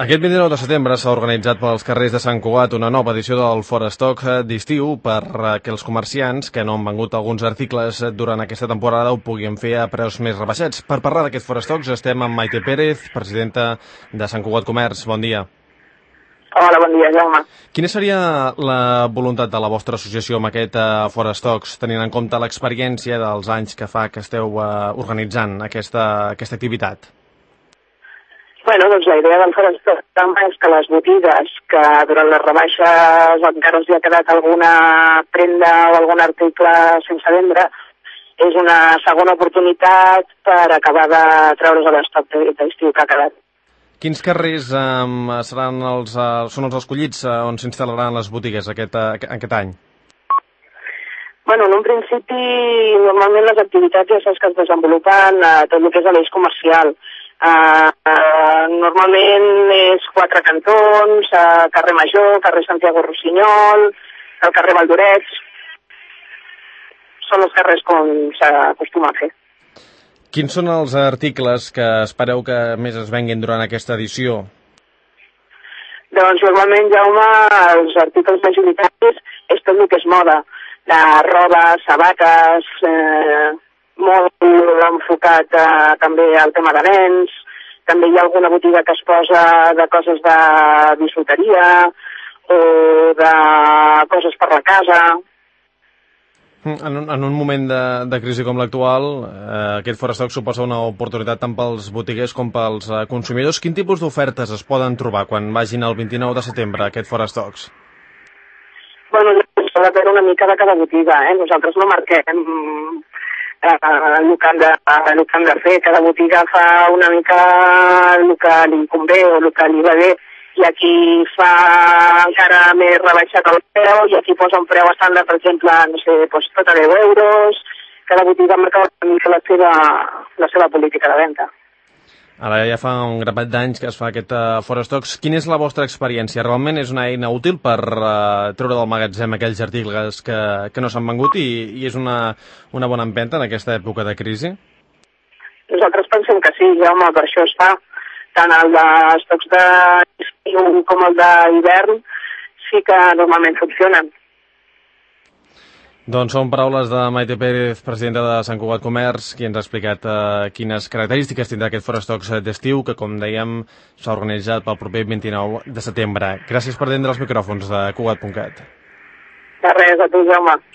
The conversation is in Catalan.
Aquest 29 de setembre s'ha organitzat pels carrers de Sant Cugat una nova edició del Forestock d'estiu perquè els comerciants que no han vengut alguns articles durant aquesta temporada ho puguin fer a preus més rebaixats. Per parlar d'aquest Forestocks estem amb Maite Pérez, presidenta de Sant Cugat Comerç. Bon dia. Hola, bon dia, Jaume. Quina seria la voluntat de la vostra associació amb aquest Forestocks, tenint en compte l'experiència dels anys que fa que esteu organitzant aquesta activitat? Bueno, doncs la idea del Forestock és que les botigues que durant les rebaixes encara els hi ha quedat alguna prenda o algun article sense vendre, és una segona oportunitat per acabar de treure's a l'estoc d'estiu que ha quedat. Quins carrers són els escollits on s'instal·laran les botigues aquest any? Bueno, en un principi, normalment les activitats ja saps que es desenvolupen a tot el que és a l'eix comercial. Normalment és 4 cantons, carrer Major, carrer Santiago Rossinyol, el carrer Valldorets. Són els carrers com s'acostuma a fer. Quins són els articles que espereu que més es venguin durant aquesta edició? Doncs normalment, Jaume, els articles majoritaris és tot el que és moda. De roba, sabates, molt enfocat també al tema de nens. També hi ha alguna botiga que es posa de coses de bisuteria o de coses per la casa. En un moment de crisi com l'actual, aquest Forestock suposa una oportunitat tant pels botiguers com pels consumidors. Quin tipus d'ofertes es poden trobar quan vagin el 29 de setembre a aquest Forestocks? Bueno, s'ha de veure una mica de cada botiga, Nosaltres no marquem el que han de fer. Cada botiga fa una mica el que li convé o el que li va bé. Hi ha qui fa encara més rebaixat el preu, hi ha qui posa un preu estàndard, per exemple, no sé, tot a 10 euros. Cada botiga marca una mica la seva política de venda. Ara ja fa un grapat d'anys que es fa aquest Forestocks. Quina és la vostra experiència? Realment és una eina útil per treure del magatzem aquells articles que no s'han vengut i és una bona empenta en aquesta època de crisi? Nosaltres pensem que sí, Jaume, per això es fa. Tant el d'estocs d'estiu com el d'hivern sí que normalment funcionen. Doncs són paraules de Maite Pérez, presidenta de Sant Cugat Comerç, qui ens ha explicat quines característiques tindrà aquest Forestocks d'estiu, que, com dèiem, s'ha organitzat pel proper 29 de setembre. Gràcies per atendre els micròfons de Cugat.cat. De res, a tu, Jaume.